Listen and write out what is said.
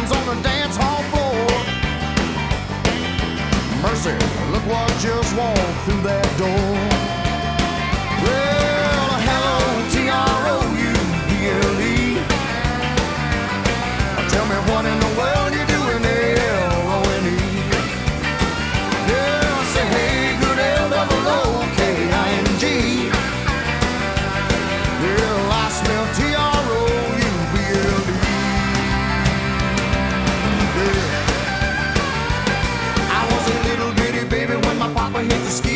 sounds on the dance hall floor. Mercy, look what just walked through that door. Well, hello, T-R-O-U-B-L-E. Tell me what in the world you doing there, L-O-N-E. Yeah, I say, hey, good L-O-O-K-I-N-G. Yeah, I smell T-R-O-U-B-L-E. Yeah. I was a little bitty baby when my papa hit the ski.